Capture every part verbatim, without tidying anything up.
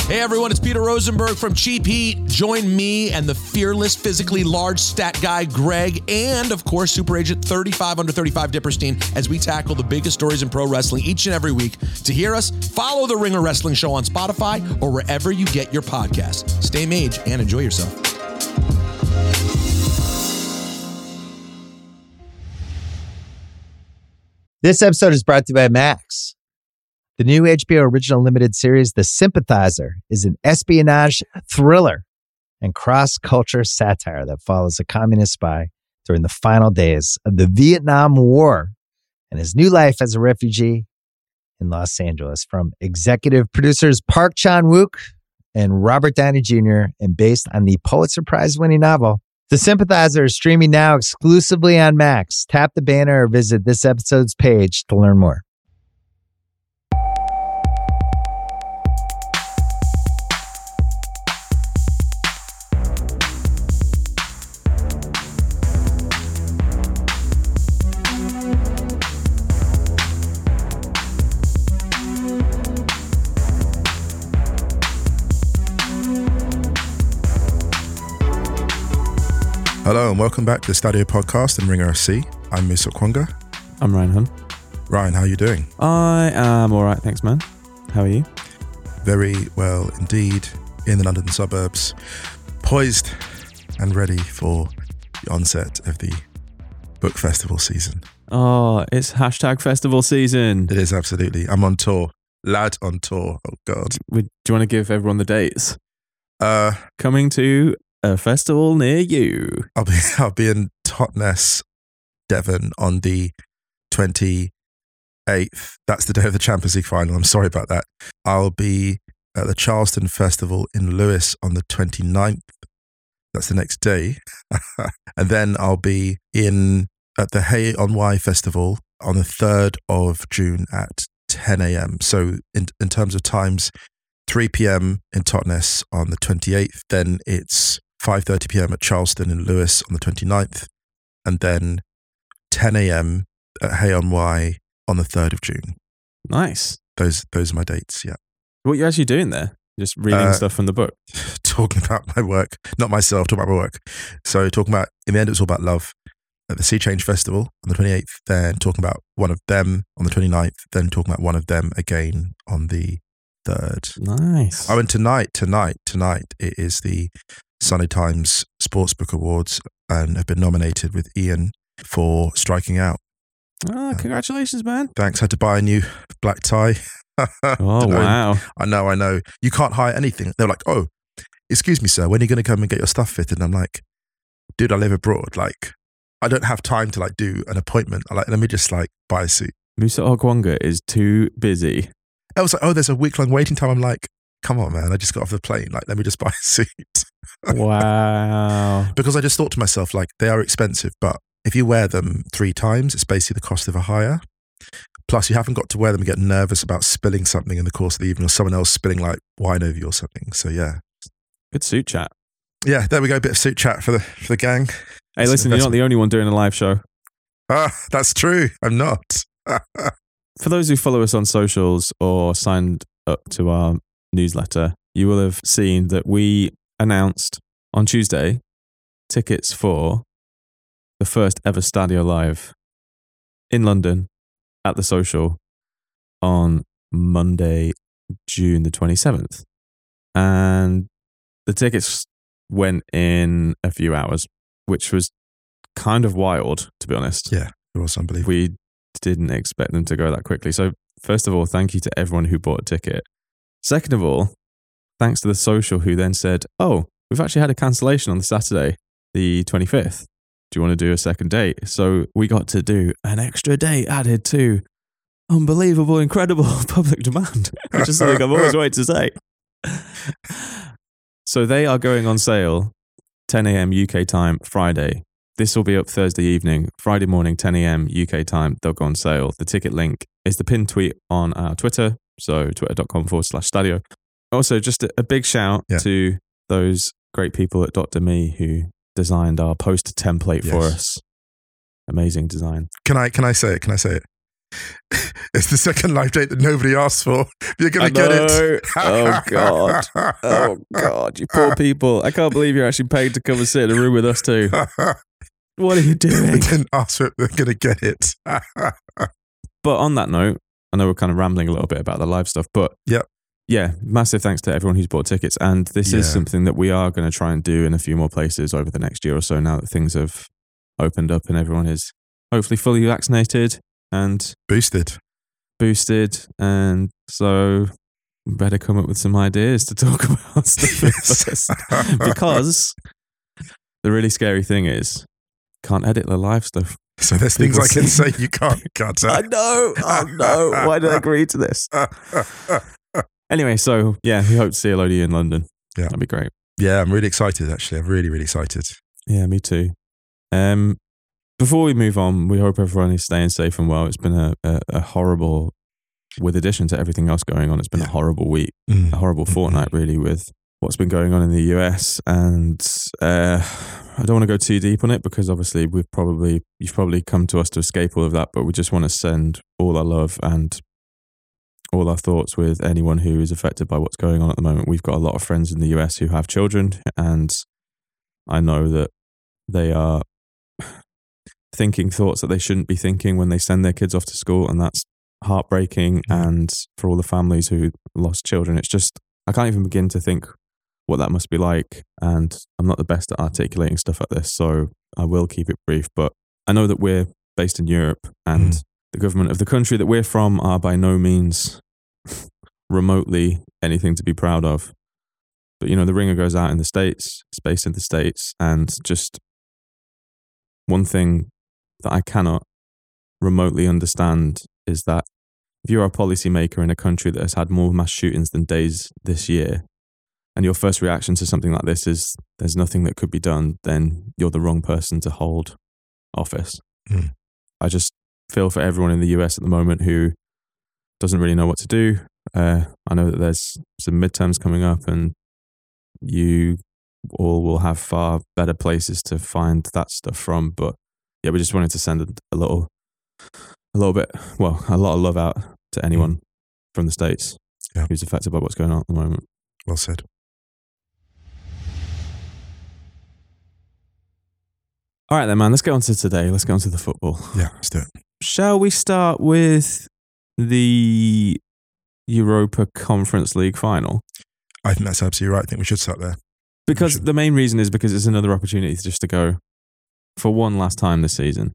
Hey everyone, it's Peter Rosenberg from Cheap Heat. Join me and the fearless, physically large stat guy Greg, and of course Super Agent thirty-five under thirty-five Dipperstein as we tackle the biggest stories in pro wrestling each and every week. To hear us, follow the Ringer Wrestling Show on Spotify or wherever you get your podcasts. Stay mage and enjoy yourself. This episode is brought to you by Max. The new H B O original limited series, The Sympathizer, is an espionage thriller and cross-culture satire that follows a communist spy during the final days of the Vietnam War and his new life as a refugee in Los Angeles. From executive producers Park Chan-wook and Robert Downey Junior and based on the Pulitzer Prize-winning novel, The Sympathizer is streaming now exclusively on Max. Tap the banner or visit this episode's page to learn more. Hello and welcome back to the Stadio Podcast and Ringer F C. I'm Musa Okwonga. I'm Ryan Hun. Ryan, how are you doing? I am all right, thanks, man. How are you? Very well indeed, in the London suburbs, poised and ready for the onset of the book festival season. Oh, it's hashtag festival season. It is, absolutely. I'm on tour. Lad on tour. Oh, God. Do you want to give everyone the dates? Uh, Coming to a festival near you. I'll be I'll be in Totnes, Devon on the twenty-eighth. That's the day of the Champions League final. I'm sorry about that. I'll be at the Charleston Festival in Lewes on the twenty-ninth. That's the next day. And then I'll be in at the Hay on Wye Festival on the third of June at ten a.m. So in in terms of times, three p.m. in Totnes on the twenty-eighth, then it's five thirty p.m. at Charleston in Lewes on the twenty-ninth, and then ten a.m. at Hay on Wye on the third of June. Nice. Those those are my dates, yeah. What are you actually doing there? Just reading Uh, stuff from the book? Talking about my work, not myself, talking about my work. So talking about, in the end, it's all about love. At the Sea Change Festival on the twenty-eighth, then talking about one of them on the twenty-ninth, then talking about one of them again on the third. Nice. Oh, and tonight, tonight, tonight, it is the Sunday Times Sportsbook Awards and have been nominated with Ian for Striking Out. Oh, congratulations, man. Thanks. Had to buy a new black tie. Oh, wow. I know, I know. You can't hire anything. They're like, oh, excuse me, sir, when are you going to come and get your stuff fitted? And I'm like, dude, I live abroad. Like, I don't have time to like do an appointment. I like, let me just like buy a suit. Musa Okwonga is too busy. I was like, oh, there's a week long waiting time. I'm like, come on, man. I just got off the plane. Like, let me just buy a suit. Wow. Because I just thought to myself, like, they are expensive, but if you wear them three times, it's basically the cost of a hire. Plus, you haven't got to wear them and get nervous about spilling something in the course of the evening or someone else spilling like wine over you or something. So, yeah. Good suit chat. Yeah, there we go. A bit of suit chat for the for the gang. Hey, It's listen, an you're not the only one doing a live show. Ah, that's true. I'm not. For those who follow us on socials or signed up to our newsletter, you will have seen that we announced on Tuesday tickets for the first ever Stadio Live in London at the Social on Monday, June the twenty-seventh. And the tickets went in a few hours, which was kind of wild, to be honest. Yeah, it was unbelievable. We didn't expect them to go that quickly. So first of all, thank you to everyone who bought a ticket. Second of all, thanks to the Social, who then said, oh, we've actually had a cancellation on the Saturday, the twenty-fifth. Do you want to do a second date? So we got to do an extra date added to unbelievable, incredible public demand, which is something I've always wanted to say. So they are going on sale ten a.m. U K time Friday. This will be up Thursday evening. Friday morning, ten a.m. U K time, they'll go on sale. The ticket link is the pinned tweet on our Twitter, so twitter.com forward slash Stadio. Also, just a, a big shout yeah. to those great people at Doctor Me who designed our poster template yes. for us. Amazing design. Can I can I say it? Can I say it? It's the second live date that nobody asked for. You're going to get it. Oh, God. Oh, God. You poor people. I can't believe you're actually paid to come and sit in a room with us too. What are you They doing? didn't ask for it. They're going to get it. But on that note, I know we're kind of rambling a little bit about the live stuff, but Yep. yeah, massive thanks to everyone who's bought tickets. And this is Yeah. something that we are going to try and do in a few more places over the next year or so now that things have opened up and everyone is hopefully fully vaccinated and Boosted. boosted. And so we better come up with some ideas to talk about stuff Yes. first. Because the really scary thing is, can't edit the live stuff. So there's things People I can say- say you can't cut. I know. Oh no. Why did I agree to this? Anyway, so yeah, we hope to see a load of you in London. Yeah. That'd be great. Yeah, I'm really excited, actually. I'm really, really excited. Yeah, me too. Um, before we move on, we hope everyone is staying safe and well. It's been a, a, a horrible, with addition to everything else going on, it's been Yeah. a horrible week, Mm. a horrible fortnight really with what's been going on in the U S. And uh, I don't want to go too deep on it because obviously we've probably, you've probably come to us to escape all of that, but we just want to send all our love and all our thoughts with anyone who is affected by what's going on at the moment. We've got a lot of friends in the U S who have children, and I know that they are thinking thoughts that they shouldn't be thinking when they send their kids off to school, and that's heartbreaking. Mm. And for all the families who lost children, it's just, I can't even begin to think what that must be like. And I'm not the best at articulating stuff like this, so I will keep it brief. But I know that we're based in Europe, and Mm. the government of the country that we're from are by no means remotely anything to be proud of. But, you know, the ringer goes out in the States, it's based in the States, and just one thing that I cannot remotely understand is that if you're a policymaker in a country that has had more mass shootings than days this year, and your first reaction to something like this is there's nothing that could be done, then you're the wrong person to hold office. Mm. I just feel for everyone in the U S at the moment who doesn't really know what to do. Uh, I know that there's some midterms coming up, and you all will have far better places to find that stuff from. But yeah, we just wanted to send a, a little, a little bit, well, a lot of love out to anyone mm. from the States yeah. who's affected by what's going on at the moment. Well said. All right then, man, let's get on to today. Let's get on to the football. Yeah, let's do it. Shall we start with the Europa Conference League final? I think that's absolutely right. I think we should start there. Because the main reason is because it's another opportunity just to go for one last time this season.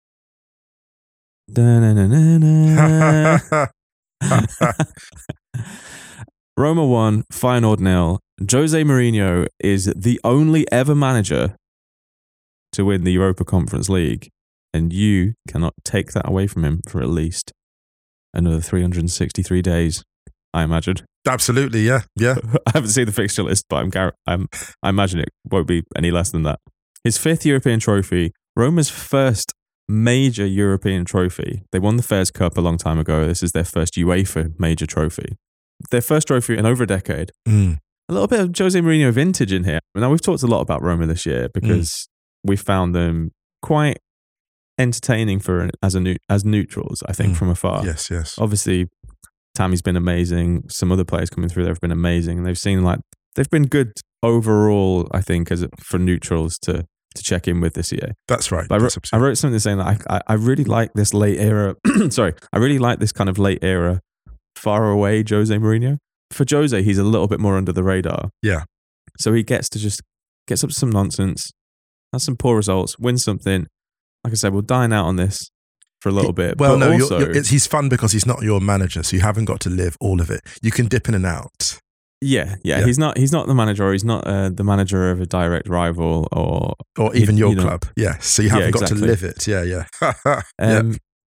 Roma won, Feyenoord nil. Jose Mourinho is the only ever manager to win the Europa Conference League, and you cannot take that away from him for at least another three hundred sixty-three days, I imagine. Absolutely, yeah, yeah. I haven't seen the fixture list, but I'm, gar- I'm I imagine it won't be any less than that. His fifth European trophy, Roma's first major European trophy. They won the Fairs Cup a long time ago. This is their first UEFA major trophy. Their first trophy in over a decade. Mm. A little bit of Jose Mourinho vintage in here. Now, we've talked a lot about Roma this year because mm. we found them quite entertaining for as a as neutrals, I think, mm. from afar. Yes, yes. Obviously, Tammy's been amazing. Some other players coming through there have been amazing. And they've seen like, they've been good overall, I think, as for neutrals to to check in with this year. That's right. But I, That's wrote, I wrote something saying that I, I, I really like this late era, sorry, I really like this kind of late era, far away Jose Mourinho. For Jose, he's a little bit more under the radar. Yeah. So he gets to just, gets up to some nonsense, has some poor results, wins something. Like I said, we'll dine out on this for a little he, bit. Well, but no, also, you're, you're, it's, he's fun because he's not your manager, so you haven't got to live all of it. You can dip in and out. Yeah, yeah, yeah. He's not. He's not the manager, or he's not uh, the manager of a direct rival, or or even he, your you know, club. Yeah, so you haven't yeah, got exactly. to live it. Yeah, yeah. um, yeah.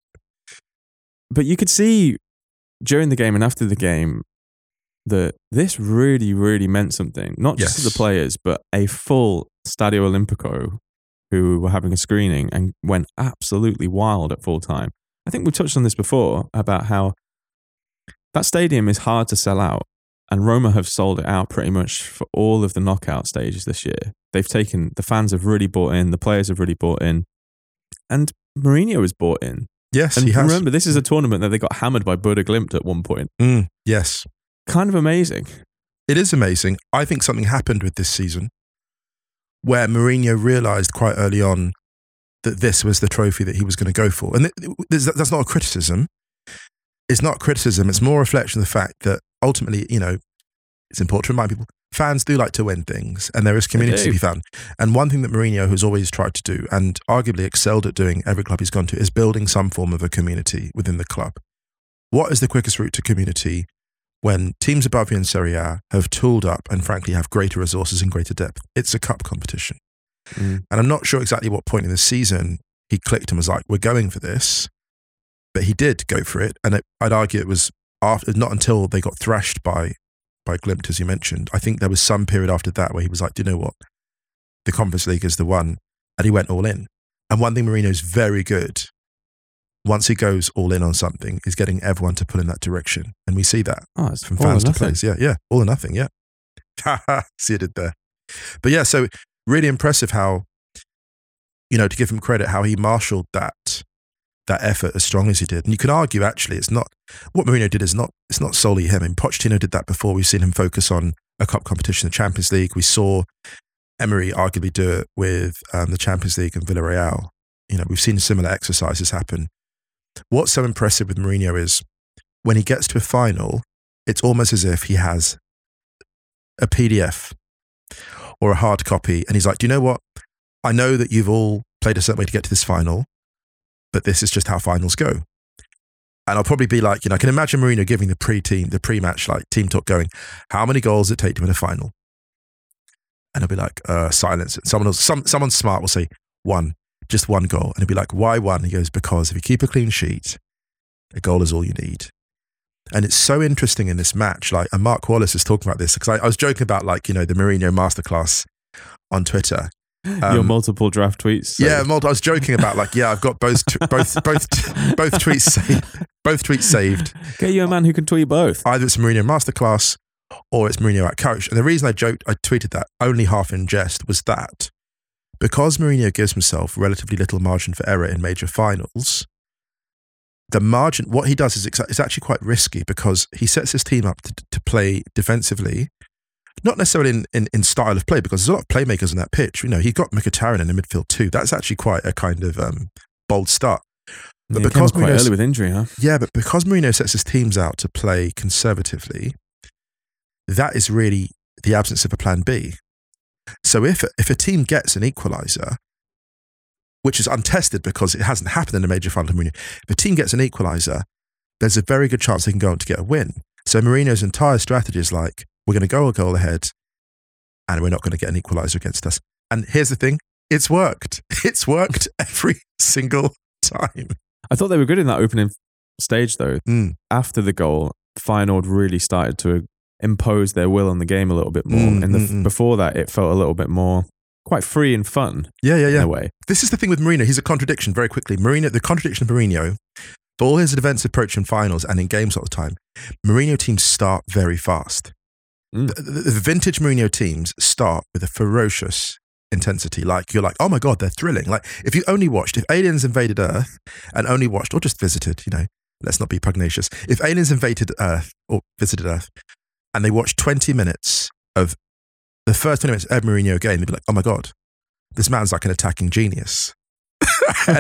But you could see during the game and after the game that this really, really meant something. Not just yes. to the players, but a full Stadio Olimpico who were having a screening and went absolutely wild at full time. I think we touched on this before about how that stadium is hard to sell out. And Roma have sold it out pretty much for all of the knockout stages this year. They've taken, the fans have really bought in, the players have really bought in, and Mourinho has bought in. Yes, And he has. remember, this is a tournament that they got hammered by Buda Glimt at one point. Mm, yes. Kind of amazing. It is amazing. I think something happened with this season where Mourinho realised quite early on that this was the trophy that he was going to go for. And that's not a criticism. It's not criticism. It's more a reflection of the fact that ultimately, you know, it's important to remind people, fans do like to win things and there is community to be found. And one thing that Mourinho has always tried to do and arguably excelled at doing every club he's gone to is building some form of a community within the club. What is the quickest route to community when teams above you in Serie A have tooled up and frankly have greater resources and greater depth? It's a cup competition. Mm. And I'm not sure exactly what point in the season he clicked and was like, we're going for this. But he did go for it. And it, I'd argue it was after, not until they got thrashed by by Glimt, as you mentioned. I think there was some period after that where he was like, do you know what? The Conference League is the one. And he went all in. And one thing Mourinho's very good, once he goes all in on something, is getting everyone to pull in that direction. And we see that oh, it's from fans to players. Yeah, yeah. All or nothing, yeah. See, I did there. But yeah, so really impressive how, you know, to give him credit, how he marshaled that that effort as strong as he did. And you could argue, actually, it's not, what Mourinho did is not, it's not solely him. And Pochettino did that before. We've seen him focus on a cup competition, the Champions League. We saw Emery arguably do it with um, the Champions League and Villarreal. You know, we've seen similar exercises happen. What's so impressive with Mourinho is when he gets to a final, it's almost as if he has a P D F or a hard copy. And he's like, do you know what? I know that you've all played a certain way to get to this final, but this is just how finals go. And I'll probably be like, you know, I can imagine Mourinho giving the pre-team, the pre-match, like team talk going, how many goals does it take to win a final? And I'll be like, uh, silence. Someone else, some, someone smart will say, one, just one goal. And he'll be like, why one? He goes, because if you keep a clean sheet, a goal is all you need. And it's so interesting in this match. Like, and Mark Wallace is talking about this because I, I was joking about like, you know, the Mourinho masterclass on Twitter. Um, Your multiple draft tweets. So. Yeah, I was joking about like, yeah, I've got both, t- both, both, t- both tweets saved. Both tweets saved. Get you a man who can tweet both. Either it's Mourinho masterclass or it's Mourinho out coach. And the reason I joked, I tweeted that only half in jest was that because Mourinho gives himself relatively little margin for error in major finals, the margin, what he does is it's actually quite risky because he sets his team up to, to play defensively. Not necessarily in, in, in style of play, because there's a lot of playmakers on that pitch. You know, he got Mkhitaryan in the midfield too. That's actually quite a kind of um, bold start. But yeah, because quite early with injury, huh? Yeah, but because Mourinho sets his teams out to play conservatively, that is really the absence of a plan B. So if if a team gets an equaliser, which is untested because it hasn't happened in a major final to Mourinho, if a team gets an equaliser, there's a very good chance they can go on to get a win. So Mourinho's entire strategy is like, we're going to go a goal ahead and we're not going to get an equaliser against us. And here's the thing, it's worked. It's worked every single time. I thought they were good in that opening stage though. Mm. After the goal, Feyenoord really started to impose their will on the game a little bit more. Mm, and the, mm, mm. before that, it felt a little bit more quite free and fun. Yeah, yeah, yeah. In a way. This is the thing with Mourinho. He's a contradiction very quickly. Mourinho, the contradiction of Mourinho, for all his defensive approach in finals and in games all the time, Mourinho teams start very fast. Mm. The, the, the vintage Mourinho teams start with a ferocious intensity. Like, you're like, oh my God, they're thrilling. Like, if you only watched, if aliens invaded Earth and only watched, or just visited, you know, let's not be pugnacious. If aliens invaded Earth or visited Earth and they watched twenty minutes of the first twenty minutes of every Mourinho game, they'd be like, oh my God, this man's like an attacking genius. Do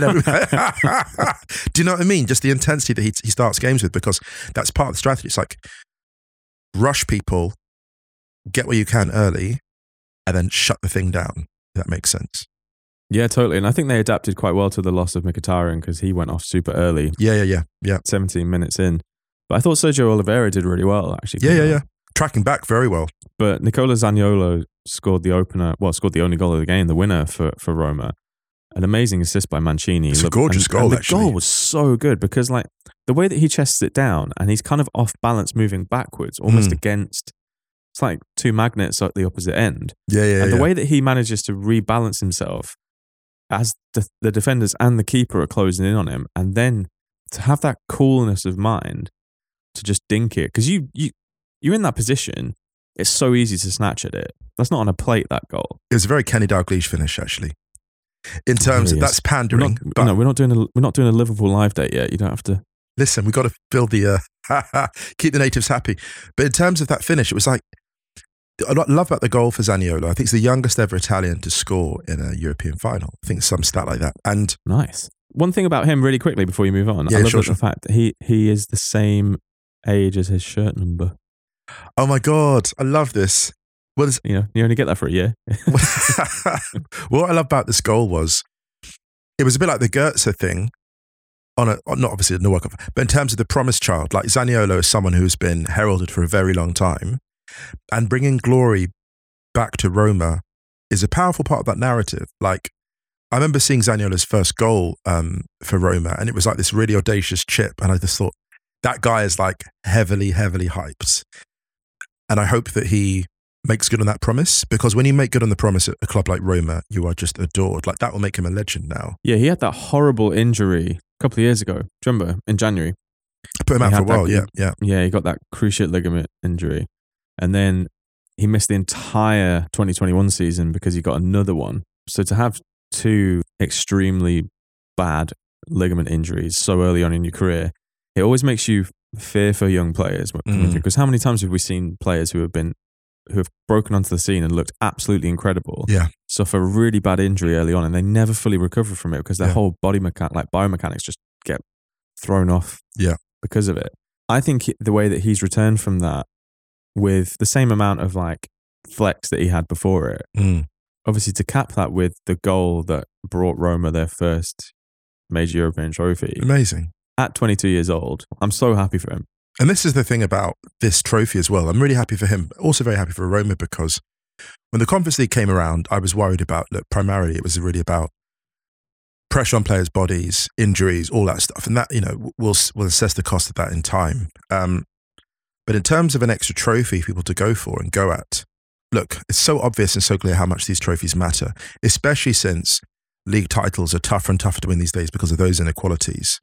you know what I mean? Just the intensity that he, he starts games with, because that's part of the strategy. It's like, rush people, get where you can early, and then shut the thing down. If that makes sense. Yeah, totally. And I think they adapted quite well to the loss of Mkhitaryan because he went off super early. Yeah, yeah, yeah, yeah. seventeen minutes in. But I thought Sergio Oliveira did really well, actually. Yeah, yeah, yeah. Tracking back very well. But Nicola Zaniolo scored the opener, well, scored the only goal of the game, the winner for, for Roma. An amazing assist by Mancini. It's a gorgeous and, goal, and the actually. The goal was so good because, like, the way that he chests it down and he's kind of off balance moving backwards, almost Mm. against, it's like two magnets at the opposite end. Yeah, yeah, And yeah. the way that he manages to rebalance himself as the, the defenders and the keeper are closing in on him, and then to have that coolness of mind to just dink it. Because you, you, you're in that position, it's so easy to snatch at it. That's not on a plate, that goal. It was a very Kenny Dalglish finish, actually. in terms Really of is. that's pandering. We're not, but no, we're not doing a we're not doing a Liverpool live date yet. You don't have to. listen, we've got to build the uh, keep the natives happy. But in terms of that finish, it was like I love about the goal for Zaniolo. I think it's the youngest ever Italian to score in a European final. I think some stat like that. And Nice. One thing about him, really quickly, before you move on, Yeah, I love sure, the sure. fact that he he is the same age as his shirt number. oh my God, I love this. Well, You know, you only get that for a year. what I love about this goal was it was a bit like the Goetze thing on a, not obviously the World Cup, but in terms of the promised child, like Zaniolo is someone who's been heralded for a very long time, and bringing glory back to Roma is a powerful part of that narrative. Like, I remember seeing Zaniolo's first goal um, for Roma, and it was like this really audacious chip, and I just thought, that guy is like heavily, heavily hyped. And I hope that he makes good on that promise, because when you make good on the promise at a club like Roma, you are just adored. Like, that will make him a legend now. Yeah, he had that horrible injury a couple of years ago. Do you remember? In January. I put him He out for a had that while, yeah, good- yeah. Yeah, he got that cruciate ligament injury. And then he missed the entire twenty twenty-one season because he got another one. So to have two extremely bad ligament injuries so early on in your career, it always makes you fear for young players coming Mm. through. Because how many times have we seen players who have been who have broken onto the scene and looked absolutely incredible, Yeah. suffer a really bad injury early on, and they never fully recover from it because their Yeah. whole body mechan- like biomechanics just get thrown off Yeah. because of it. I think he- the way that he's returned from that with the same amount of like flex that he had before it, Mm. obviously to cap that with the goal that brought Roma their first major European trophy Amazing. at twenty-two years old. I'm so happy for him. And this is the thing about this trophy as well. I'm really happy for him, but also very happy for Roma, because when the Conference League came around, I was worried about, look, primarily it was really about pressure on players' bodies, injuries, all that stuff. And that, you know, we'll, we'll assess the cost of that in time. Um, but in terms of an extra trophy for people to go for and go at, look, it's so obvious and so clear how much these trophies matter, especially since league titles are tougher and tougher to win these days because of those inequalities.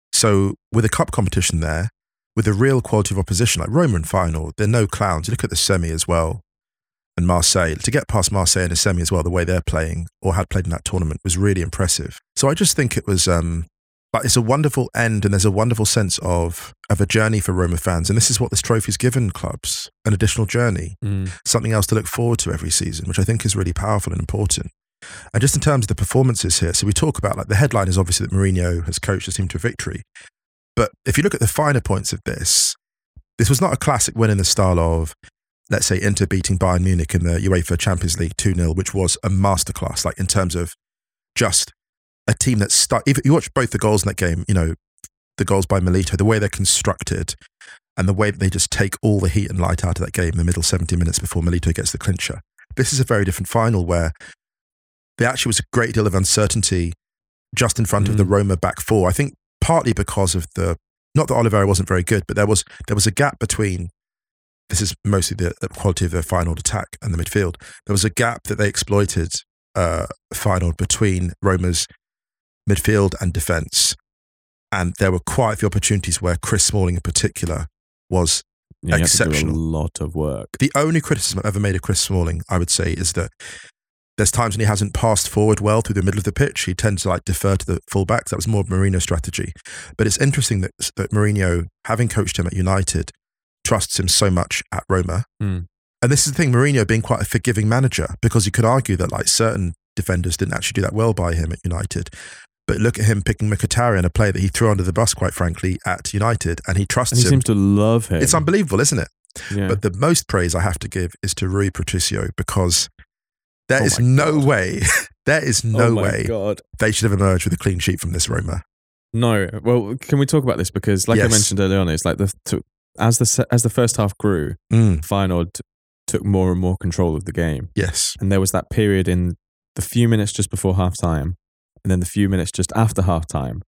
So with a cup competition there, with a real quality of opposition, like Roma in final, they're no clowns. You look at the semi as well, and Marseille. To get past Marseille in a semi as well, the way they're playing or had played in that tournament was really impressive. So I just think it was, um, but it's a wonderful end, and there's a wonderful sense of of a journey for Roma fans. And this is what this trophy's given clubs, an additional journey, Mm. something else to look forward to every season, which I think is really powerful and important. And just in terms of the performances here, so we talk about, like, the headline is obviously that Mourinho has coached the team to victory. But if you look at the finer points of this, this was not a classic win in the style of, let's say, Inter beating Bayern Munich in the UEFA Champions League two nil, which was a masterclass, like in terms of just a team that start. If you watch both the goals in that game, you know, the goals by Milito, the way they're constructed and the way that they just take all the heat and light out of that game in the middle seventy minutes before Milito gets the clincher. This is a very different final where there actually was a great deal of uncertainty just in front Mm. of the Roma back four. I think partly because of the, not that Oliveira wasn't very good, but there was there was a gap between, this is mostly the, the quality of their final attack and the midfield. There was a gap that they exploited uh, final between Roma's midfield and defence. And there were quite a few opportunities where Chris Smalling in particular was Yeah, you have to do exceptional. a lot of work. The only criticism I've ever made of Chris Smalling, I would say, is that there's times when he hasn't passed forward well through the middle of the pitch. He tends to like defer to the fullbacks. That was more of Mourinho's strategy. But it's interesting that, that Mourinho, having coached him at United, trusts him so much at Roma. Mm. And this is the thing, Mourinho being quite a forgiving manager, because you could argue that like certain defenders didn't actually do that well by him at United. But look at him picking Mkhitaryan, a player that he threw under the bus, quite frankly, at United, and he trusts And he him. seems to love him. It's unbelievable, isn't it? Yeah. But the most praise I have to give is to Rui Patricio, because there Oh is my no God. way, there is no oh my way God. they should have emerged with a clean sheet from this Roma. No. Well, can we talk about this? Because like I Yes. mentioned earlier on, it's like the to, as the se- as the first half grew, Mm, Feyenoord t- took more and more control of the game. yes. And there was that period in the few minutes just before half time and then the few minutes just after half time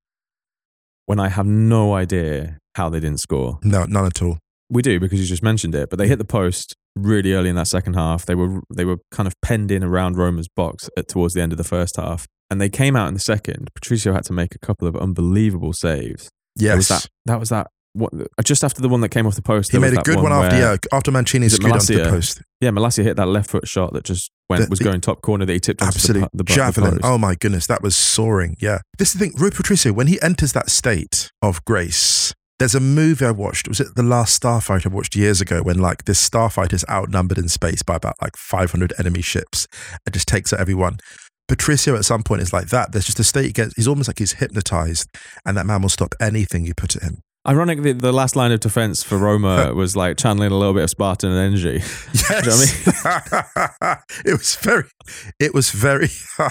when I have no idea how they didn't score. No, none at all. We do, because you just mentioned it, but they hit the post really early in that second half. They were they were kind of penned in around Roma's box at, towards the end of the first half. And they came out in the second. Patricio had to make a couple of unbelievable saves. There was Yes. that, that was that, what, just after the one that came off the post. He there made was a that good one, after, where- yeah, after Mancini Is it screwed onto the Malacia? post. Yeah, Malacia hit that left foot shot that just went The- was the- going top corner that he tipped onto Absolute the, the, the javelin. post. Oh my goodness, that was soaring. Yeah. This is the thing, Rui Patricio, when he enters that state of grace, there's a movie I watched. Was it the last Starfighter I watched years ago when like this Starfighter is outnumbered in space by about like five hundred enemy ships and just takes out everyone. Patricio at some point is like that. There's just a state he gets, he's almost like he's hypnotized and that man will stop anything you put at him. Ironically, the last line of defense for Roma was like channeling a little bit of Spartan energy. Yes. Do you know what I mean? It was very, it was very,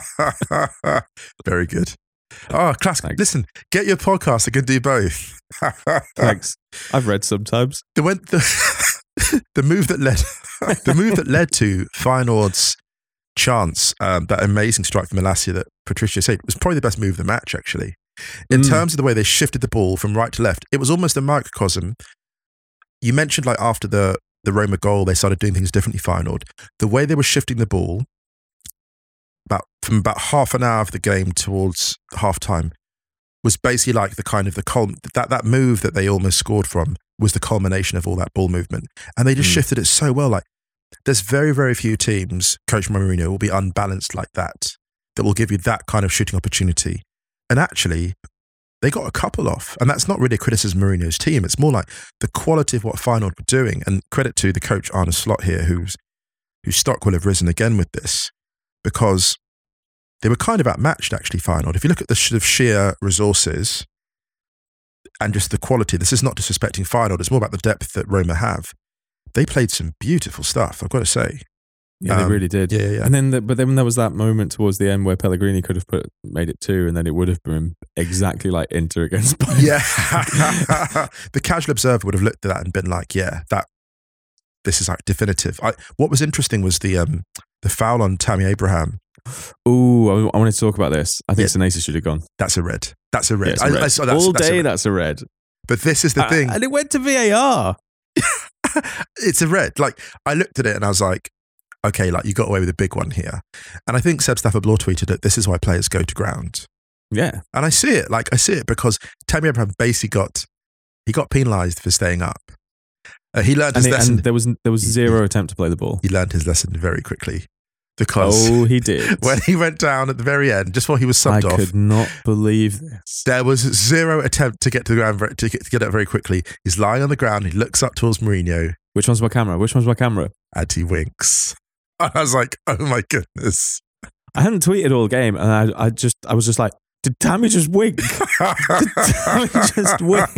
very good. Oh, classic. Thanks. Listen, get your podcast. I can do both. Thanks. I've read sometimes. The, when, the, the move that led, the move that led to Feyenoord's chance, um, that amazing strike from Malacia that Patricio said was probably the best move of the match, actually. In Mm. terms of the way they shifted the ball from right to left, it was almost a microcosm. You mentioned like after the, the Roma goal, they started doing things differently, Feyenoord. The way they were shifting the ball about from about half an hour of the game towards half time was basically like the kind of the cul- that that move that they almost scored from was the culmination of all that ball movement. And they just Mm. shifted it so well. Like there's very, very few teams, Coach Mourinho, will be unbalanced like that, that will give you that kind of shooting opportunity. And actually, they got a couple off. And that's not really a criticism of Mourinho's team. It's more like the quality of what Feyenoord were doing. And credit to the coach, Arne Slot here, who's, whose stock will have risen again with this, because they were kind of outmatched, actually, Feyenoord. If you look at the sort of sheer resources and just the quality, this is not disrespecting Feyenoord, it's more about the depth that Roma have. They played some beautiful stuff, I've got to say. Yeah, they Um, really did. Yeah, yeah. And then, the, but then there was that moment towards the end where Pellegrini could have put made it two, and then it would have been exactly like Inter against Bayern. Yeah. The casual observer would have looked at that and been like, yeah, that this is like definitive. I, what was interesting was the um, the foul on Tammy Abraham. Ooh, I, I wanted to talk about this. I think Yeah. Senesi should have gone. That's a red. That's a red. Yeah, it's a I- red. I saw that's- All that's a day, red. that's a red. But this is the Uh, thing. and it went to V A R. It's a red. Like, I looked at it and I was like, okay, like you got away with a big one here. And I think Seb Stafford Bloor tweeted that this is why players go to ground. Yeah, And I see it. Like, I see it because Tammy Abraham basically got, he got penalised for staying up. Uh, he learned his and, it, lesson. and there was there was zero attempt to play the ball. He learned his lesson very quickly because Oh, he did. when he went down at the very end, just while he was I subbed off, could not believe this. there was zero attempt to get to the ground very, to, get, to get up very quickly. He's lying on the ground. He looks up towards Mourinho Which one's my camera? Which one's my camera? and he winks. And I was like, oh my goodness. I hadn't tweeted all game, and I, I just, I was just like, did Tammy just wink? Did Tammy just wink?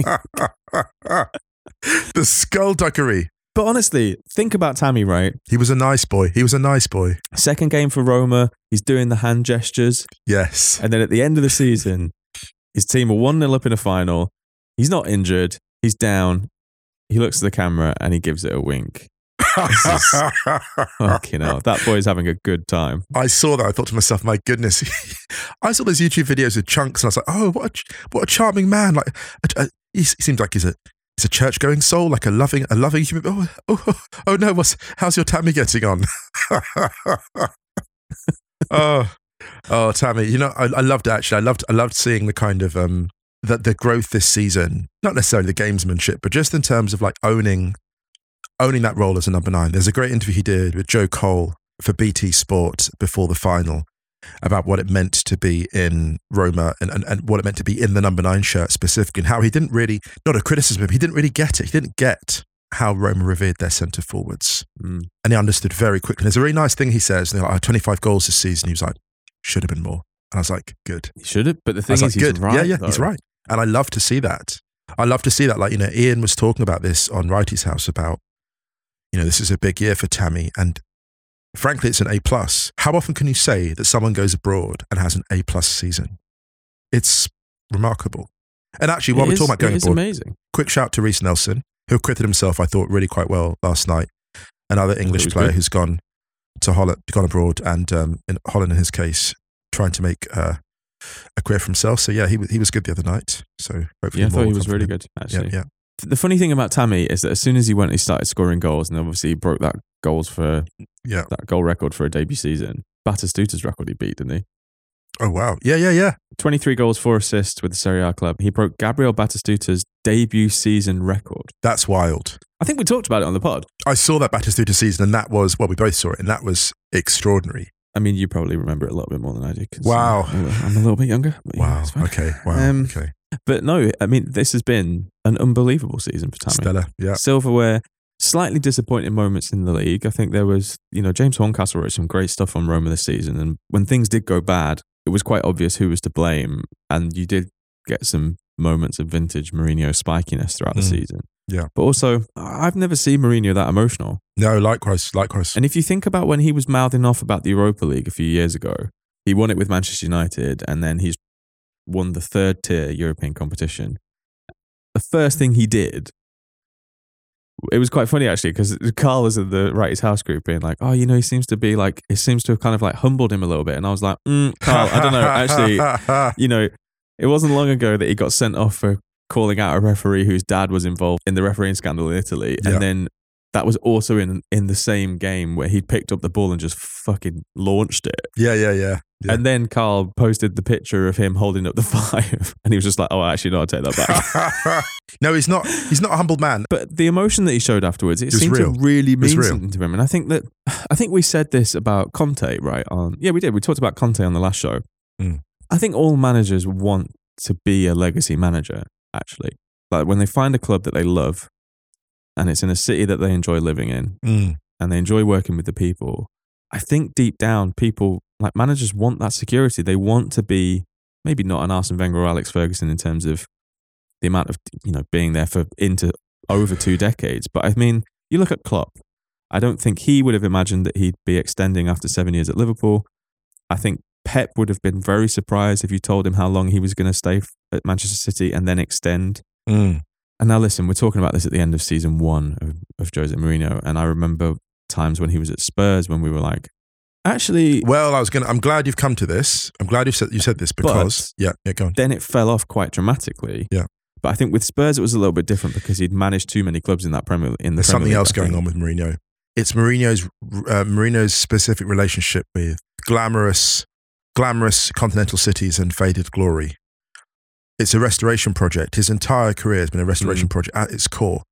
The skullduggery. But honestly, think about Tammy, right? He was a nice boy. He was a nice boy. Second game for Roma, he's doing the hand gestures, Yes. and then at the end of the season, his team are one nil up in a final. He's not injured. He's down. He looks at the camera and he gives it a wink. Fucking hell, that boy's having a good time. I saw that. I thought to myself, my goodness. I saw those YouTube videos of Chunks and I was like, oh, what a, ch- what a charming man. Like, a, a, he, he seems like he's a he's a church-going soul, like a loving a loving human. Oh, oh, oh, oh no, what's, how's your Tammy getting on? oh, oh, Tammy, you know, I, I loved it actually. I loved I loved seeing the kind of um the, the growth this season, not necessarily the gamesmanship, but just in terms of like owning owning that role as a number nine. There's a great interview he did with Joe Cole for B T Sport before the final about what it meant to be in Roma and, and, and what it meant to be in the number nine shirt specifically, and how he didn't really, not a criticism, he didn't really get it. He didn't get how Roma revered their centre forwards. Mm. And he understood very quickly. There's a really nice thing he says, like, I had twenty-five goals this season. He was like, should have been more. And I was like, good. He should have, but the I thing was is, like, he's good. right. yeah, yeah, though. he's right. And I love to see that. I love to see that. Like, you know, Ian was talking about this on Righty's House about, you know, this is a big year for Tammy. And frankly, it's an A plus. How often can you say that someone goes abroad and has an A plus season? It's remarkable. And actually, while It we're is- talking about going it is abroad, amazing. quick shout out to Reece Nelson, who acquitted himself, I thought, really quite well last night. Another English was player good. who's gone to Holland, gone abroad, and um, in Holland, in his case, trying to make uh, a career for himself. So yeah, he was he was good the other night. So hopefully, Yeah, I more thought he will was come really from him. good, actually. Yeah, yeah. The funny thing about Tammy is that as soon as he went, he started scoring goals, and obviously he broke that goals for Yeah. that goal record for a debut season. Batistuta's record he beat, didn't he? Oh, wow. Yeah, yeah, yeah. twenty-three goals, four assists with the Serie A club. He broke Gabriel Batistuta's debut season record. That's wild. I think we talked about it on the pod. I saw that Batistuta season, and that was, well, we both saw it, and that was extraordinary. I mean, you probably remember it a little bit more than I do. 'Cause, Wow. uh, I'm a little bit younger. But yeah, Wow. it's fine. Okay. Wow. Um, okay. But no, I mean, this has been an unbelievable season for Tammy. Stellar. Yeah. Silverware, slightly disappointing moments in the league. I think there was, you know, James Horncastle wrote some great stuff on Roma this season. And when things did go bad, it was quite obvious who was to blame. And you did get some moments of vintage Mourinho spikiness throughout the Mm. season. Yeah. But also, I've never seen Mourinho that emotional. No, likewise. Likewise. And if you think about when he was mouthing off about the Europa League a few years ago, he won it with Manchester United and then he's won the third tier European competition. The first thing he did, it was quite funny actually, because Carl was in the Wrighty's House group being like, oh, you know, he seems to be like, it seems to have kind of like humbled him a little bit. And I was like, mm, Carl, I don't know. Actually, you know, it wasn't long ago that he got sent off for calling out a referee whose dad was involved in the refereeing scandal in Italy. Yeah. And then that was also in in the same game where he picked up the ball and just fucking launched it. Yeah, yeah, yeah. yeah. And then Carl posted the picture of him holding up the five. And he was just like, oh, actually, no, I'll take that back. No, he's not. He's not a humbled man. But the emotion that he showed afterwards, it, It was seemed real. to really It was mean real. something to him. And I think that, I think we said this about Conte, right? On Yeah, we did. We talked about Conte on the last show. Mm. I think all managers want to be a legacy manager, actually. Like when they find a club that they love and it's in a city that they enjoy living in Mm. and they enjoy working with the people, I think deep down people, like managers want that security. They want to be maybe not an Arsene Wenger or Alex Ferguson in terms of the amount of, you know, being there for into over two decades. But I mean, you look at Klopp, I don't think he would have imagined that he'd be extending after seven years at Liverpool. I think Pep would have been very surprised if you told him how long he was going to stay at Manchester City and then extend. Mm. And now listen, we're talking about this at the end of season one of, of Jose Mourinho. And I remember times when he was at Spurs when we were like, actually, Well, I was gonna. I'm glad you've come to this. I'm glad you said you said this because But- yeah, yeah. Go on. then it fell off quite dramatically. Yeah. But I think with Spurs, it was a little bit different because he'd managed too many clubs in that Premier in the There's Premier something League, else I going think. on with Mourinho. It's Mourinho's uh, Mourinho's specific relationship with glamorous, glamorous continental cities and faded glory. It's a restoration project. His entire career has been a restoration Mm. project at its core.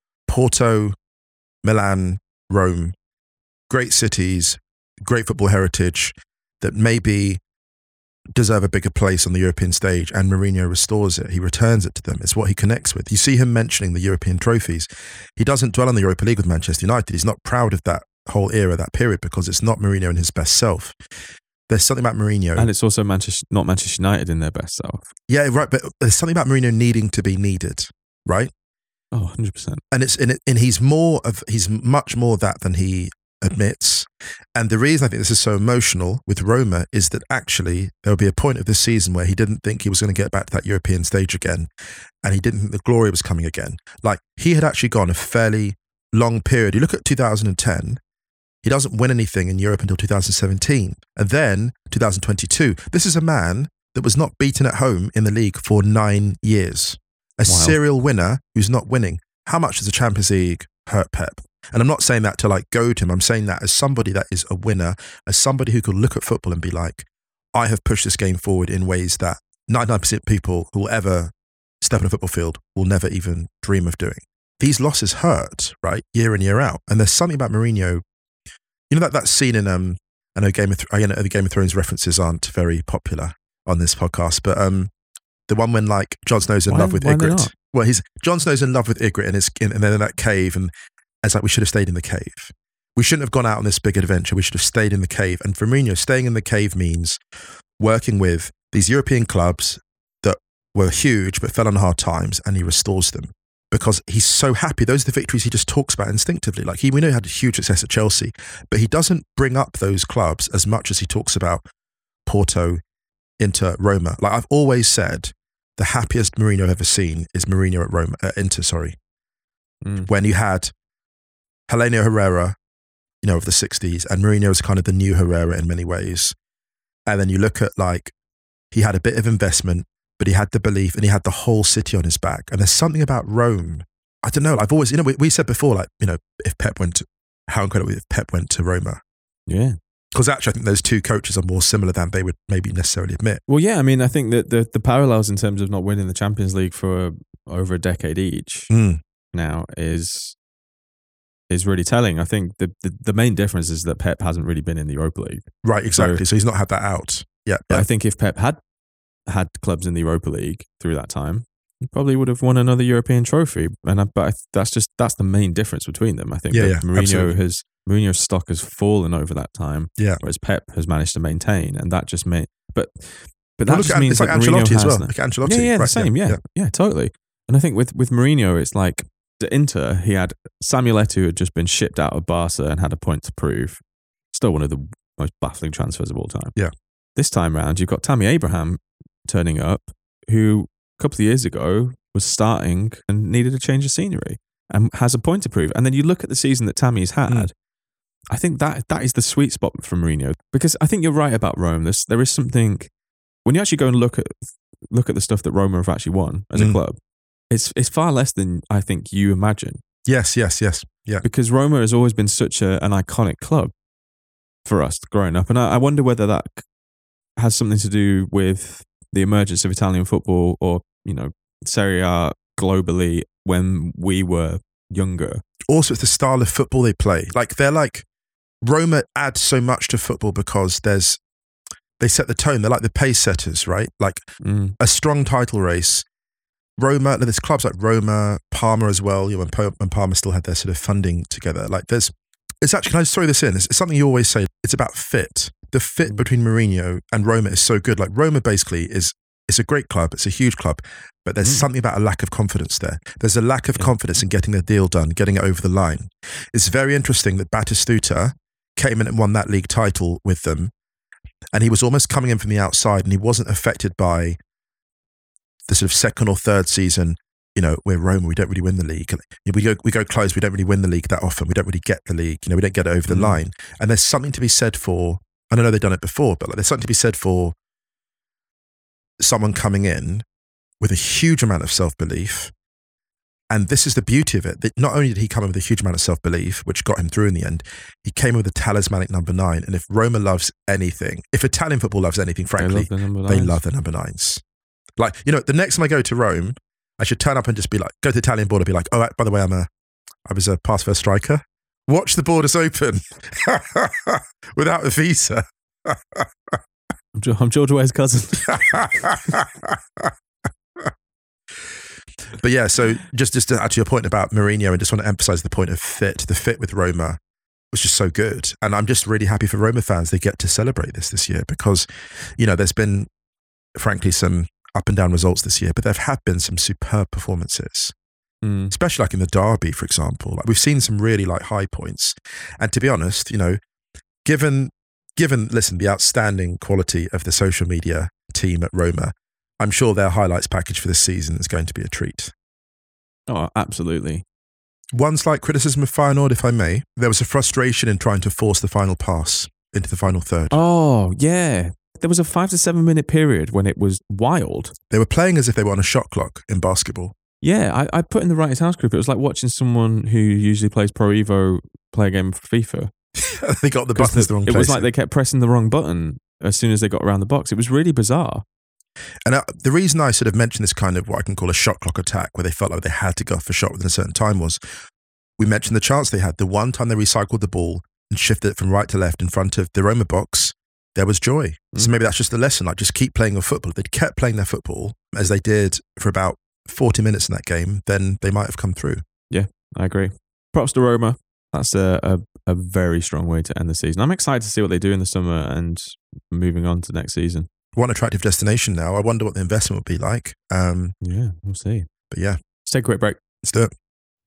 Porto, Milan, Rome, great cities, great football heritage that maybe deserve a bigger place on the European stage, and Mourinho restores it. He returns it to them. It's what he connects with. You see him mentioning the European trophies. He doesn't dwell on the Europa League with Manchester United. He's not proud of that whole era, that period, because it's not Mourinho in his best self. There's something about Mourinho. And it's also Manchester, not Manchester United in their best self. yeah, right. But there's something about Mourinho needing to be needed, right? Oh, one hundred percent. And it's and, it, and he's more of he's much more that than he admits. And the reason I think this is so emotional with Roma is that actually there'll be a point of this season where he didn't think he was going to get back to that European stage again, and he didn't think the glory was coming again. Like he had actually gone a fairly long period. You look at two thousand ten, he doesn't win anything in Europe until two thousand seventeen, and then two thousand twenty-two. This is a man that was not beaten at home in the league for nine years. A Wow. serial winner who's not winning. How much does the Champions League hurt Pep? And I'm not saying that to like goad him. I'm saying that as somebody that is a winner, as somebody who could look at football and be like, I have pushed this game forward in ways that ninety-nine percent of people who will ever step on a football field will never even dream of doing. These losses hurt, right? Year in, year out. And there's something about Mourinho. You know that, that scene in, um, I know Game of Th- I know the Game of Thrones references aren't very popular on this podcast, but um, the one when like Jon Snow's in Why- love with why are they Ygritte. not? Well, he's Jon Snow's in love with Ygritte and, his, and then in that cave, and it's like we should have stayed in the cave. We shouldn't have gone out on this big adventure. We should have stayed in the cave. And for Mourinho, staying in the cave means working with these European clubs that were huge but fell on hard times, and he restores them because he's so happy. Those are the victories he just talks about instinctively. Like he, we know he had huge success at Chelsea, but he doesn't bring up those clubs as much as he talks about Porto, Inter, Roma. Like I've always said, the happiest Mourinho I've ever seen is Mourinho at Roma, uh, Inter, sorry, Mm. when you had Heleno Herrera, you know, of the sixties, and Mourinho was kind of the new Herrera in many ways. And then you look at like, he had a bit of investment, but he had the belief and he had the whole city on his back. And there's something about Rome. I don't know. I've always, you know, we, we said before, like, you know, if Pep went to, how incredible if Pep went to Roma. Yeah. Because actually, I think those two coaches are more similar than they would maybe necessarily admit. Well, yeah, I mean, I think that the, the parallels in terms of not winning the Champions League for a, over a decade each Mm. now is is really telling. I think the, the the main difference is that Pep hasn't really been in the Europa League. Right, exactly. So, so he's not had that out. Yeah. But yeah. I think if Pep had had clubs in the Europa League through that time, he probably would have won another European trophy. And I, but I, that's just that's the main difference between them. I think Yeah, that yeah, Mourinho absolutely. has Mourinho's stock has fallen over that time, Yeah. whereas Pep has managed to maintain, and that just made. But but Well, that look just at- means it's like that Mourinho Ancelotti as has well. the- Like Ancelotti. yeah, yeah, the right, same, yeah, yeah, totally. And I think with with Mourinho, it's like the Inter. He had Samuel Eto'o who had just been shipped out of Barca and had a point to prove. Still one of the most baffling transfers of all time. Yeah. This time round, you've got Tammy Abraham turning up, who a couple of years ago was starting and needed a change of scenery and has a point to prove. And then you look at the season that Tammy's had. Mm. I think that that is the sweet spot for Mourinho, because I think you're right about Rome. There's, there is something when you actually go and look at look at the stuff that Roma have actually won as Mm. a club. It's it's far less than I think you imagine, Yes, yes, yes. Yeah. because Roma has always been such a, an iconic club for us growing up, and I, I wonder whether that has something to do with the emergence of Italian football, or you know, Serie A globally when we were younger. Also, it's the style of football they play. Like, they're like, Roma add so much to football because there's, they set the tone. They're like the pace setters, right? Like Mm. a strong title race. Roma, there's clubs like Roma, Parma as well, you know, when, Po- when Parma still had their sort of funding together. Like there's, it's actually, can I just throw this in? It's, it's something you always say, it's about fit. The fit between Mourinho and Roma is so good. Like Roma basically is, it's a great club, it's a huge club, but there's Mm. something about a lack of confidence there. There's a lack of Yeah. confidence in getting the deal done, getting it over the line. It's very interesting that Batistuta came in and won that league title with them, and he was almost coming in from the outside, and he wasn't affected by the sort of second or third season. You know, we're Roma, we don't really win the league. We go, we go close, we don't really win the league that often. We don't really get the league. You know, we don't get it over the Mm. line. And there's something to be said for, and I know they've done it before, but like there's something to be said for someone coming in with a huge amount of self-belief. And this is the beauty of it, that not only did he come in with a huge amount of self-belief, which got him through in the end, he came in with a talismanic number nine. And if Roma loves anything, if Italian football loves anything, frankly, they love the number they nines. love the number nines. Like, you know, the next time I go to Rome, I should turn up and just be like, go to the Italian border, be like, oh, by the way, I'm a, I was a pass first striker. Watch the borders open without a visa. I'm, Ge- I'm George Weah's cousin. But yeah, so just, just to add to your point about Mourinho, I just want to emphasize the point of fit. The fit with Roma was just so good. And I'm just really happy for Roma fans. They get to celebrate this this year because, you know, there's been, frankly, some up and down results this year, but there have been some superb performances, Mm. especially like in the derby, for example. Like we've seen some really like high points. And to be honest, you know, given, given, listen, the outstanding quality of the social media team at Roma, I'm sure their highlights package for this season is going to be a treat. Oh, absolutely. One slight criticism of Feyenoord, if I may. There was a frustration in trying to force the final pass into the final third. Oh, yeah. There was a five to seven minute period when it was wild. They were playing as if they were on a shot clock in basketball. Yeah, I, I put in the Writers' House group. It was like watching someone who usually plays Pro Evo play a game of FIFA. They got the 'Cause buttons the- the wrong It place. was like they kept pressing the wrong button as soon as they got around the box. It was really bizarre. And uh, the reason I sort of mentioned this kind of what I can call a shot clock attack, where they felt like they had to go for a shot within a certain time, was we mentioned the chance they had. The one time they recycled the ball and shifted it from right to left in front of the Roma box, there was joy. So Mm. maybe that's just the lesson. Like, just keep playing your football. If they'd kept playing their football as they did for about forty minutes in that game, then they might have come through. I agree. Props to Roma. That's a, a, a very strong way to end the season. I'm excited to see what they do in the summer and moving on to next season. One attractive destination now. I wonder what the investment would be like. Um, Yeah, we'll see. but yeah, Let's take a quick break. let's do it.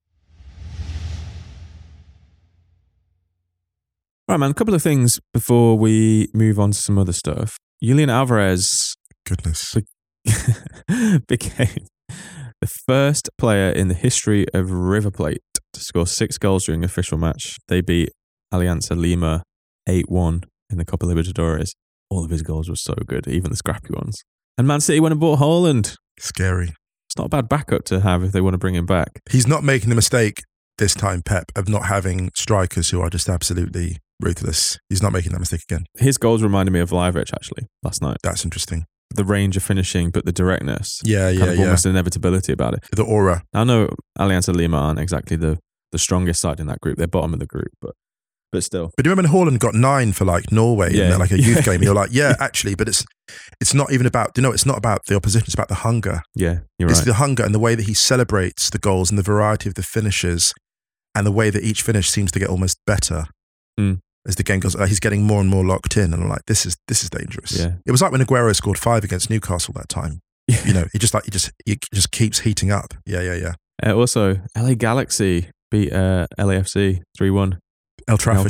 All right, man. A couple of things before we move on to some other stuff. Julian Alvarez Goodness. became the first player in the history of River Plate to score six goals during an official match. They beat Alianza Lima eight one in the Copa Libertadores. All of his goals were so good, even the scrappy ones. And Man City went and bought Haaland. Scary. It's not a bad backup to have if they want to bring him back. He's not making the mistake this time, Pep, of not having strikers who are just absolutely Ruthless. He's not making that mistake again. His goals reminded me of Vlahovic, actually, last night. That's interesting. The range of finishing, but the directness. Yeah, yeah, kind of yeah. almost an inevitability about it. The aura. I know Alianza Lima aren't exactly the, the strongest side in that group. They're bottom of the group, but but still. But do you remember when Haaland got nine for like Norway Yeah. in like a youth Yeah. game? You're like, yeah, actually, but it's it's not even about, you know, it's not about the opposition. It's about the hunger. Yeah, you're It's right. the hunger and the way that he celebrates the goals and the variety of the finishes and the way that each finish seems to get almost better Mm. as the game goes. Uh, he's getting more and more locked in, and I'm like, this is this is dangerous. Yeah. It was like when Aguero scored five against Newcastle that time. You know, he just like he just he just keeps heating up. Yeah, yeah, yeah. Uh, also, L A Galaxy beat uh, L A F C three one El Trafford.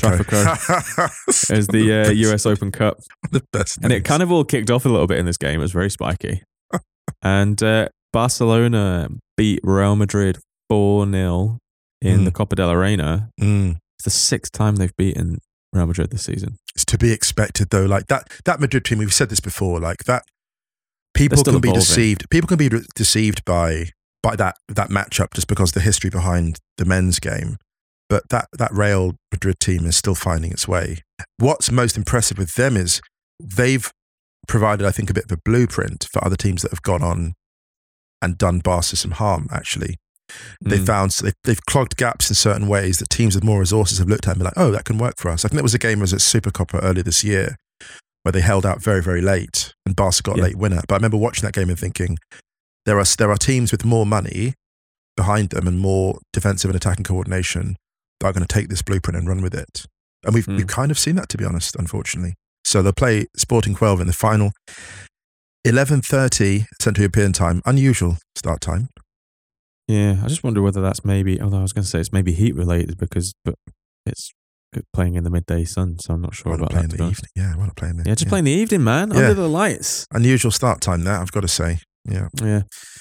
as the uh, U S Open Cup. The best. And it kind of all kicked off a little bit in this game. It was very spiky. and uh, Barcelona beat Real Madrid four nil in Mm. the Copa del Reina. Mm. It's the sixth time they've beaten Real Madrid this season. It's to be expected though. Like that that Madrid team, we've said this before, like that people still can be evolving. deceived. People can be re- deceived by by that that matchup just because of the history behind the men's game. But that that Real Madrid team is still finding its way. What's most impressive with them is they've provided, I think, a bit of a blueprint for other teams that have gone on and done Barca some harm, actually. They Mm. found they've, they've clogged gaps in certain ways that teams with more resources have looked at and been like, oh, that can work for us. I think there was a game was at Supercopa earlier this year where they held out very, very late and Barca got a Yeah. late winner. But I remember watching that game and thinking there are there are teams with more money behind them and more defensive and attacking coordination that are going to take this blueprint and run with it. And we've Mm. we've kind of seen that, to be honest, unfortunately. So they'll play Sporting twelve in the final. eleven thirty Central European time, unusual start time. Yeah, I just wonder whether that's maybe, although I was going to say it's maybe heat related because but it's playing in the midday sun, so I'm not sure Why not about play that. in to the be honest. evening? Yeah, why not play in the Yeah, just playing the evening, man, Yeah. under the lights. Unusual start time there, I've got to say. Yeah, Yeah.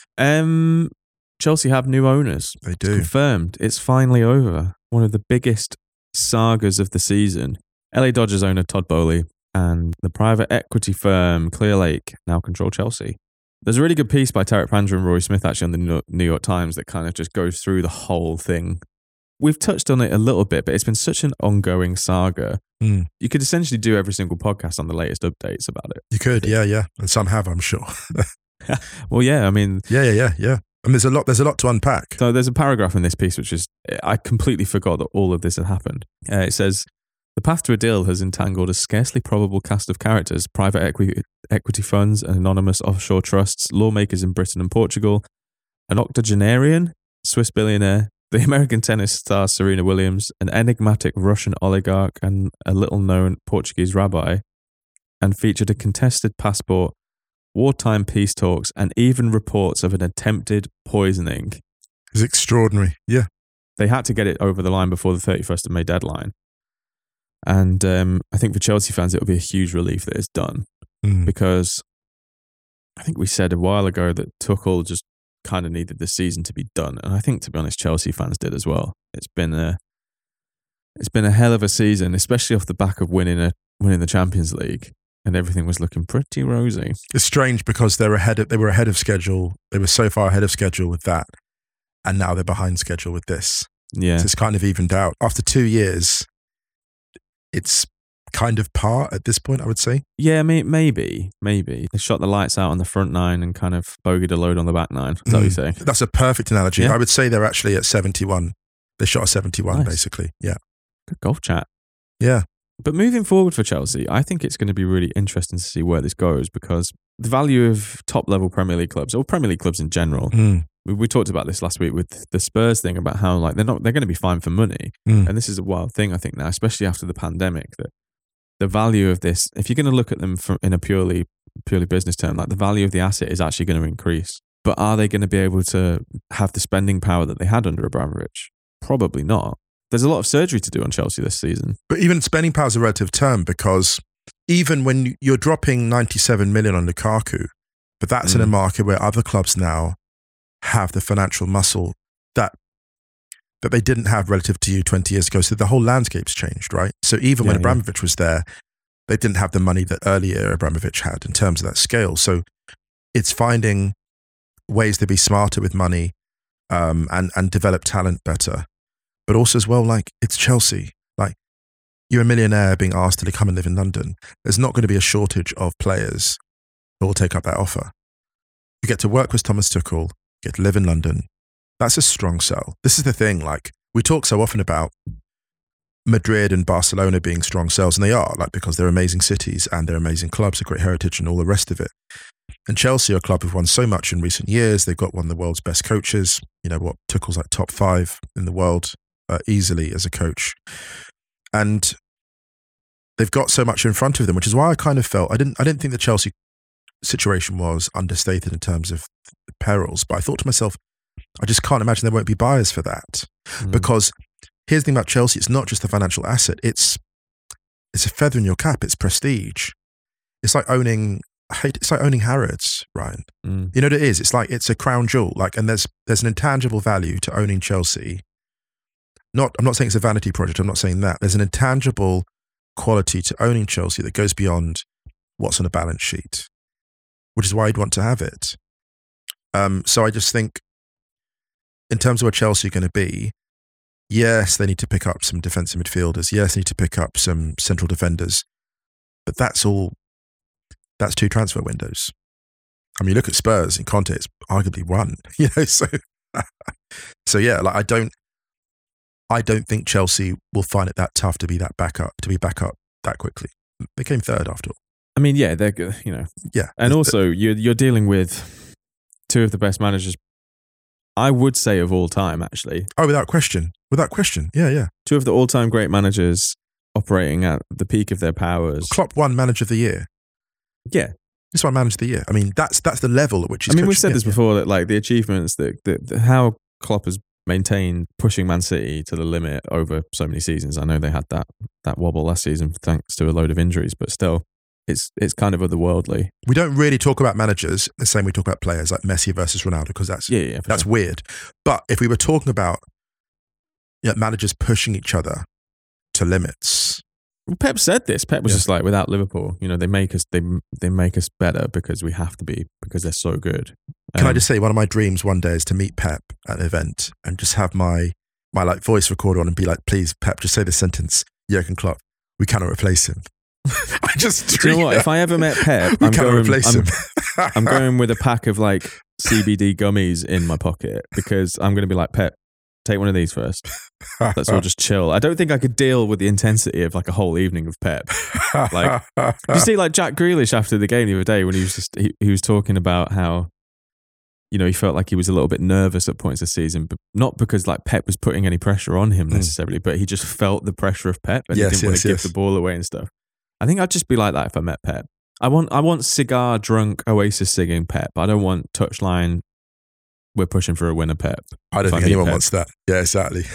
Um, Chelsea have new owners. they do. Confirmed. It's finally over. One of the biggest sagas of the season. L A Dodgers owner Todd Boehly and the private equity firm Clearlake now control Chelsea. There's a really good piece by Tarek Pandra and Rory Smith actually on the New- New York Times that kind of just goes through the whole thing. We've touched on it a little bit, but it's been such an ongoing saga. Mm. You could essentially do every single podcast on the latest updates about it. You could, yeah, yeah. And some have, I'm sure. Well, yeah, I mean, yeah, yeah, yeah, yeah. And there's a lot there's a lot to unpack. so there's a paragraph in this piece which is, I completely forgot that all of this had happened. Uh, it says, the path to a deal has entangled a scarcely probable cast of characters, private equity, equity funds, anonymous offshore trusts, lawmakers in Britain and Portugal, an octogenarian, Swiss billionaire, the American tennis star Serena Williams, an enigmatic Russian oligarch, and a little-known Portuguese rabbi, and featured a contested passport, wartime peace talks, and even reports of an attempted poisoning. It's extraordinary. Yeah. They had to get it over the line before the thirty-first of May deadline. And um, I think for Chelsea fans, it will be a huge relief that it's done Mm. because I think we said a while ago that Tuchel just kind of needed the season to be done. And I think, to be honest, Chelsea fans did as well. It's been a, it's been a hell of a season, especially off the back of winning a winning the Champions League, and everything was looking pretty rosy. It's strange because they're ahead of, they were ahead of schedule. They were so far ahead of schedule with that. And now they're behind schedule with this. Yeah. So it's kind of evened out. After two years, it's kind of par at this point, I would say. Yeah, may, maybe, maybe. They shot the lights out on the front nine and kind of bogeyed a load on the back nine. Is that what you're Mm. saying? That's a perfect analogy. Yeah. I would say they're actually at seventy-one. They shot a seventy-one, Nice. basically. Yeah. Good golf chat. Yeah. But moving forward for Chelsea, I think it's going to be really interesting to see where this goes because the value of top level Premier League clubs or Premier League clubs in general. Mm. We, we talked about this last week with the Spurs thing about how like they're not they're going to be fine for money, Mm. and this is a wild thing I think now, especially after the pandemic. That the value of this, if you're going to look at them from in a purely purely business term, like the value of the asset is actually going to increase. But are they going to be able to have the spending power that they had under Abramovich? Probably not. There's a lot of surgery to do on Chelsea this season. But even spending power is a relative term because even when you're dropping ninety-seven million on Lukaku, but that's in a Mm. market where other clubs now have the financial muscle that that they didn't have relative to you twenty years ago. So the whole landscape's changed, right? So even Yeah, when yeah. Abramovich was there, they didn't have the money that earlier Abramovich had in terms of that scale. So it's finding ways to be smarter with money um, and and develop talent better. But also as well, like it's Chelsea. Like you're a millionaire being asked to come and live in London, there's not going to be a shortage of players who will take up that offer. You get to work with Thomas Tuchel, you get to live in London. That's a strong sell. This is the thing, like, we talk so often about Madrid and Barcelona being strong sells, and they are, like, because they're amazing cities and they're amazing clubs, a great heritage and all the rest of it. And Chelsea are a club who've won so much in recent years. They've got one of the world's best coaches. You know what, Tuchel's like top five in the world uh, easily as a coach. And they've got so much in front of them, which is why I kind of felt, I didn't I didn't think the Chelsea situation was understated in terms of the perils, but I thought to myself, I just can't imagine there won't be buyers for that. Mm. Because here's the thing about Chelsea, it's not just a financial asset, it's it's a feather in your cap, it's prestige. It's like owning I hate it's like owning Harrods, Ryan. Mm. You know what it is? It's like it's a crown jewel. Like, and there's there's an intangible value to owning Chelsea. Not I'm not saying it's a vanity project, I'm not saying that. There's an intangible quality to owning Chelsea that goes beyond what's on a balance sheet, which is why you'd want to have it. Um, so I just think, in terms of where Chelsea are going to be, yes, they need to pick up some defensive midfielders. Yes, they need to pick up some central defenders. But that's all, that's two transfer windows. I mean, you look at Spurs and Conte, it's arguably one, you know, so, so yeah, like I don't, I don't think Chelsea will find it that tough to be that back up, to be back up that quickly. They came third after all. I mean, yeah, they're good, you know. Yeah. And also, you're, you're dealing with two of the best managers, I would say, of all time, actually. Oh, without question. Without question. Yeah, yeah. Two of the all-time great managers operating at the peak of their powers. Klopp won Manager of the Year. Yeah. This one Manager of the Year. I mean, that's that's the level at which he's I mean, coaching. we've said yeah, this yeah. before, that like the achievements, that, that, that how Klopp has maintained pushing Man City to the limit over so many seasons. I know they had that that wobble last season thanks to a load of injuries, but still, it's it's kind of otherworldly. We don't really talk about managers the same way we talk about players, like Messi versus Ronaldo, because that's yeah, yeah, that's sure. weird. But if we were talking about, you know, managers pushing each other to limits. Well, Pep said this. Pep was Yeah. just like, without Liverpool, you know, they make us they they make us better because we have to be, because they're so good. Can Um, I just say, one of my dreams one day is to meet Pep at an event and just have my my like voice recorder on and be like, please, Pep, just say this sentence, Jurgen Klopp, we cannot replace him. I just Do you know what? dream If I ever met Pep, we I'm cannot going, replace I'm, him. I'm going with a pack of like C B D gummies in my pocket, because I'm going to be like, Pep, take one of these first. Let's all just chill. I don't think I could deal with the intensity of like a whole evening of Pep. Like, you see, like Jack Grealish after the game the other day, when he was just he, he was talking about how, you know, he felt like he was a little bit nervous at points of the season, but not because like Pep was putting any pressure on him necessarily, mm. but he just felt the pressure of Pep and yes, he didn't want yes, to yes. give the ball away and stuff. I think I'd just be like that if I met Pep. I want I want cigar drunk Oasis singing Pep. I don't want touchline, we're pushing for a winner Pep. I don't if think I meet anyone Pep. wants that. Yeah, exactly.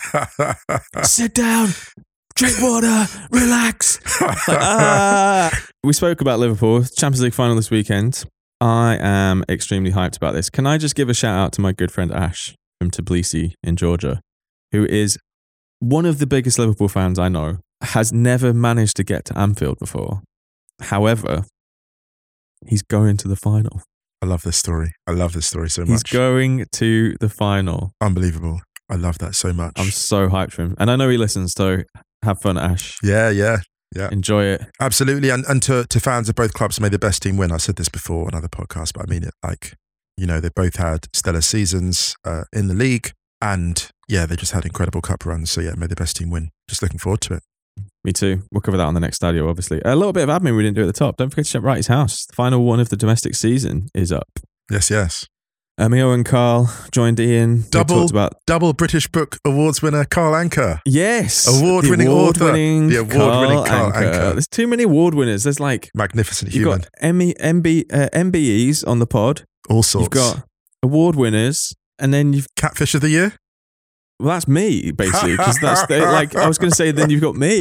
Sit down, drink water, relax. Like, ah. We spoke about Liverpool, Champions League final this weekend. I am extremely hyped about this. Can I just give a shout out to my good friend Ash from Tbilisi in Georgia, who is one of the biggest Liverpool fans I know, has never managed to get to Anfield before. However, he's going to the final. I love this story. I love this story so much. He's going to the final. Unbelievable. I love that so much. I'm so hyped for him. And I know he listens, so have fun, Ash. Yeah, yeah, yeah. Enjoy it. Absolutely. And and to, to fans of both clubs, may the best team win. I said this before on other podcasts, but I mean it. Like, you know, they both had stellar seasons uh, in the league. And yeah, they just had incredible cup runs. So yeah, may the best team win. Just looking forward to it. Me too. We'll cover that on the next Stadio, obviously. A little bit of admin we didn't do at the top. Don't forget to check Wrighty's House. The final one of the domestic season is up. Yes, yes. Emio and Carl joined Ian. Double, we talked about double British Book Awards winner Carl Anka. Yes. Award-winning the author. award-winning The award-winning Carl Carl Anka. Anka. There's too many award winners. There's like... Magnificent You've human. got Emmy, M B, uh, M B Es on the pod. All sorts. You've got award winners. And then you've... Catfish of the Year? Well, that's me, basically. Because that's... The, like, I was going to say, then you've got me.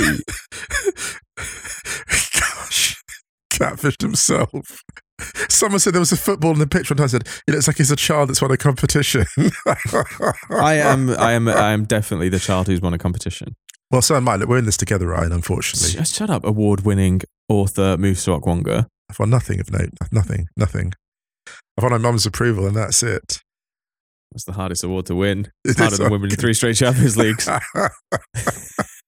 Gosh. Catfished himself. Someone said there was a football in the pitch one time. I said, it looks like he's a child that's won a competition. I am I am, I am definitely the child who's won a competition. Well, so am I. Look, we're in this together, Ryan, unfortunately. Just shut up, award-winning author Musa Okwonga. I've won nothing of note. Nothing. Nothing. I've won my mum's approval and that's it. That's the hardest award to win. It Harder is, than winning three straight Champions Leagues.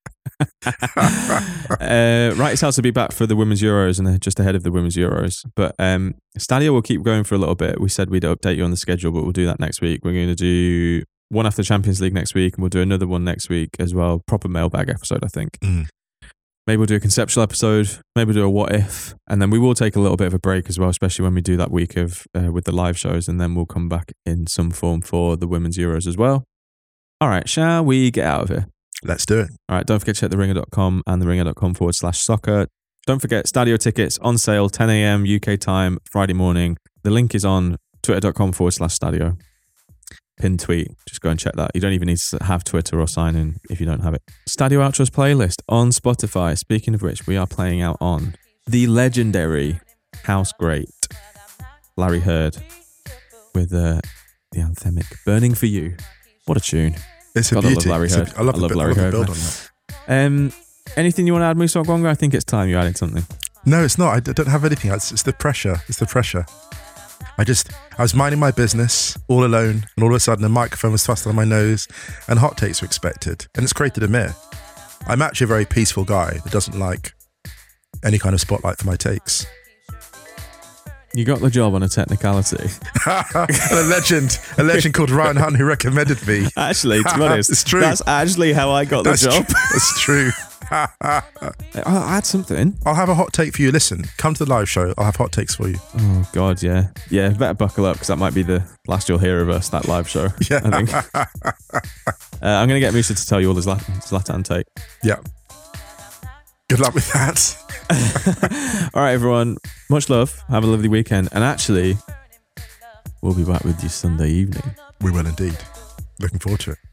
uh, Right House will be back for the Women's Euros and just ahead of the Women's Euros. But um, Stadio will keep going for a little bit. We said we'd update you on the schedule, but we'll do that next week. We're going to do one after Champions League next week, and we'll do another one next week as well. Proper mailbag episode, I think. Mm. Maybe we'll do a conceptual episode. Maybe we'll do a what if, and then we will take a little bit of a break as well, especially when we do that week of uh, with the live shows, and then we'll come back in some form for the Women's Euros as well. All right, shall we get out of here? Let's do it. All right, don't forget to check the ringer dot com and the ringer dot com forward slash soccer. Don't forget, Stadio tickets on sale, ten a.m. U K time, Friday morning. The link is on twitter dot com forward slash Stadio. Pinned tweet. Just go and check that. You don't even need to have Twitter or sign in if you don't have it. Stadio Outros playlist on Spotify. Speaking of which, we are playing out on the legendary house great Larry Heard with uh, the anthemic Burning for You. What a tune. It's a God, I beauty. love Larry It's Heard. a, I love, I love the, Larry I love Heard, the build man. on that. Um, anything you want to add, Musa Ogbonga? I think it's time you added something. No, it's not. I d- don't have anything. It's, it's the pressure. It's the pressure. I just, I was minding my business all alone, and all of a sudden a microphone was thrust on my nose and hot takes were expected. And it's created a myth. I'm actually a very peaceful guy that doesn't like any kind of spotlight for my takes. You got the job on a technicality. a legend, a legend called Ryan Hunt who recommended me. Actually, to be honest, It's true. that's actually how I got the That's job. Tr- that's true. I'll add something. I'll have a hot take for you. Listen, come to the live show. I'll have hot takes for you. Oh, God, yeah. Yeah, better buckle up because that might be the last you'll hear of us, that live show, Yeah. I think. uh, I'm going to get Musa to tell you all his Zlatan, Zlatan take. Yeah. Good luck with that. All right, everyone. Much love. Have a lovely weekend. And actually, we'll be back with you Sunday evening. We will indeed. Looking forward to it.